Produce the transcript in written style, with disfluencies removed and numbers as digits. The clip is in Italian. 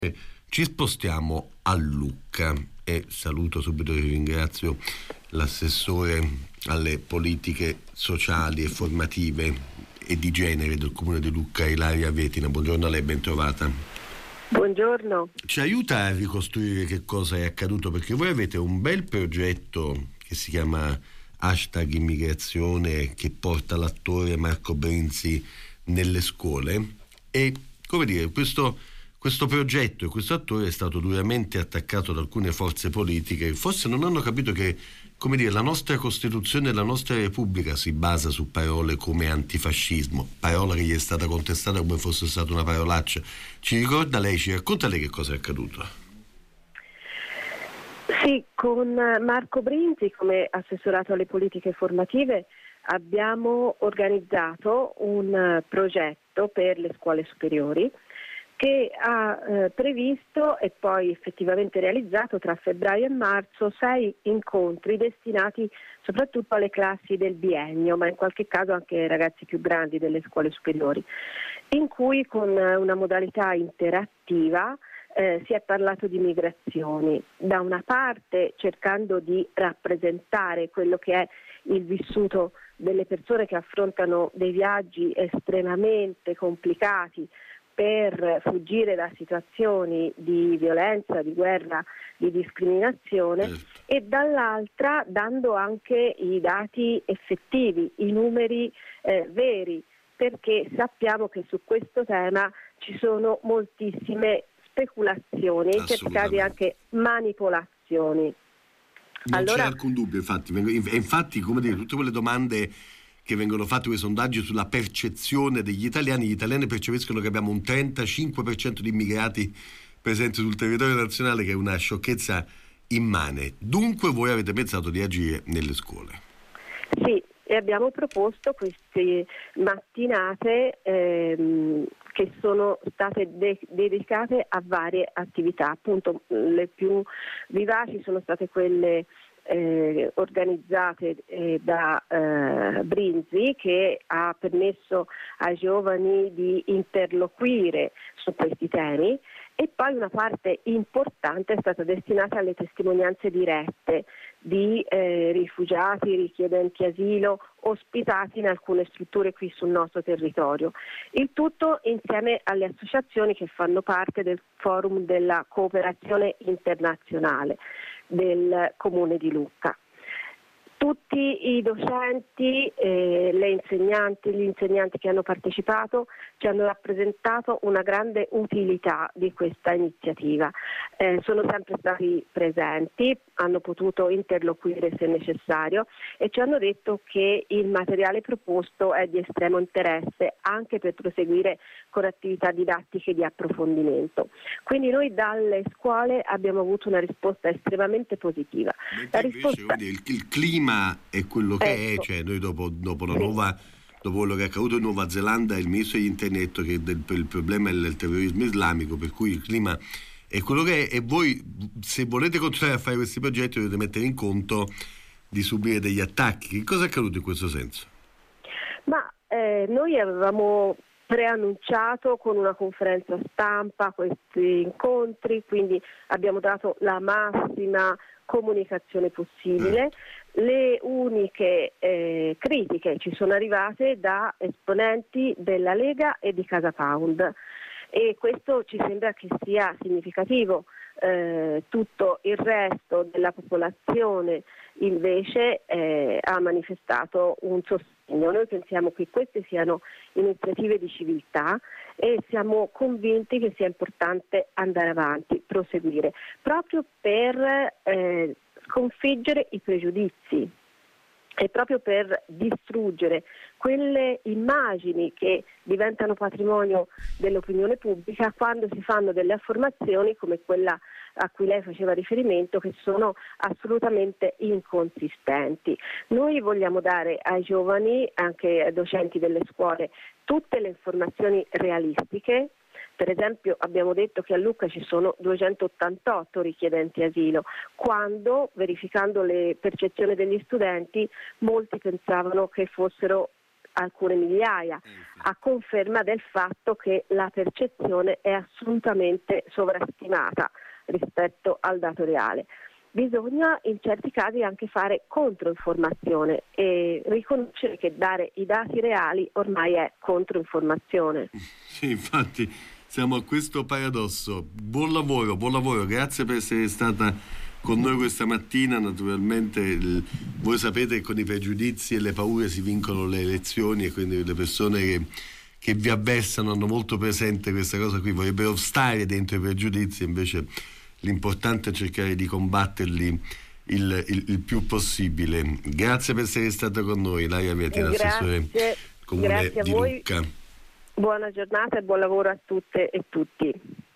Ci spostiamo a Lucca e saluto subito e ringrazio l'assessore alle politiche sociali e formative e di genere del Comune di Lucca, Ilaria Vetina. Buongiorno a lei, ben trovata. Buongiorno. Ci aiuta a ricostruire che cosa è accaduto, perché voi avete un bel progetto che si chiama #immigrazione, che porta l'attore Marco Brinzi nelle scuole e, come dire, questo progetto e questo attore è stato duramente attaccato da alcune forze politiche che forse non hanno capito che, come dire, la nostra Costituzione e la nostra Repubblica si basa su parole come antifascismo, parola che gli è stata contestata come fosse stata una parolaccia. Ci racconta lei che cosa è accaduto? Sì, con Marco Brinzi come assessorato alle politiche formative abbiamo organizzato un progetto per le scuole superiori che ha previsto e poi effettivamente realizzato tra febbraio e marzo 6 incontri destinati soprattutto alle classi del biennio, ma in qualche caso anche ai ragazzi più grandi delle scuole superiori, in cui con una modalità interattiva si è parlato di migrazioni, da una parte cercando di rappresentare quello che è il vissuto delle persone che affrontano dei viaggi estremamente complicati per fuggire da situazioni di violenza, di guerra, di discriminazione, e dall'altra dando anche i dati effettivi, i numeri veri, perché sappiamo che su questo tema ci sono moltissime speculazioni, in certi casi anche manipolazioni. Non c'è alcun dubbio, infatti, come dire, tutte quelle domande che vengono fatte, quei sondaggi sulla percezione degli italiani, gli italiani percepiscono che abbiamo un 35% di immigrati presenti sul territorio nazionale, che è una sciocchezza immane. Dunque voi avete pensato di agire nelle scuole? Sì, e abbiamo proposto queste mattinate che sono state dedicate a varie attività. Appunto, le più vivaci sono state quelle organizzate da Brinzi, che ha permesso ai giovani di interloquire su questi temi, e poi una parte importante è stata destinata alle testimonianze dirette di rifugiati, richiedenti asilo, ospitati in alcune strutture qui sul nostro territorio. Il tutto insieme alle associazioni che fanno parte del Forum della Cooperazione Internazionale del Comune di Lucca. Tutti i docenti, gli insegnanti che hanno partecipato ci hanno rappresentato una grande utilità di questa iniziativa. Sono sempre stati presenti, hanno potuto interloquire se necessario e ci hanno detto che il materiale proposto è di estremo interesse anche per proseguire con attività didattiche di approfondimento. Quindi noi dalle scuole abbiamo avuto una risposta estremamente positiva. Il clima è quello che è, cioè noi dopo quello che è accaduto in Nuova Zelanda, il ministro degli interni ha detto che il problema è il terrorismo islamico, per cui il clima è quello che è, e voi, se volete continuare a fare questi progetti, dovete mettere in conto di subire degli attacchi. Che cosa è accaduto in questo senso? Ma noi avevamo preannunciato con una conferenza stampa questi incontri, quindi abbiamo dato la massima comunicazione possibile. Le uniche critiche ci sono arrivate da esponenti della Lega e di Casa Pound, e questo ci sembra che sia significativo. Tutto il resto della popolazione invece ha manifestato un sostegno. Noi pensiamo che queste siano iniziative di civiltà e siamo convinti che sia importante andare avanti, proseguire, proprio per sconfiggere i pregiudizi e proprio per distruggere quelle immagini che diventano patrimonio dell'opinione pubblica quando si fanno delle affermazioni come quella a cui lei faceva riferimento, che sono assolutamente inconsistenti. Noi vogliamo dare ai giovani, anche ai docenti delle scuole, tutte le informazioni realistiche. Per esempio abbiamo detto che a Lucca ci sono 288 richiedenti asilo, quando, verificando le percezioni degli studenti, molti pensavano che fossero alcune migliaia, a conferma del fatto che la percezione è assolutamente sovrastimata rispetto al dato reale. Bisogna in certi casi anche fare controinformazione e riconoscere che dare i dati reali ormai è controinformazione. Sì, infatti siamo a questo paradosso. Buon lavoro, grazie per essere stata con noi questa mattina. Naturalmente voi sapete che con i pregiudizi e le paure si vincono le elezioni, e quindi le persone che vi avversano hanno molto presente questa cosa qui, vorrebbero stare dentro i pregiudizi, invece l'importante è cercare di combatterli il più possibile. Grazie per essere stata con noi, Ilaria Viettina, assessore comune di Lucca. Buona giornata e buon lavoro a tutte e tutti.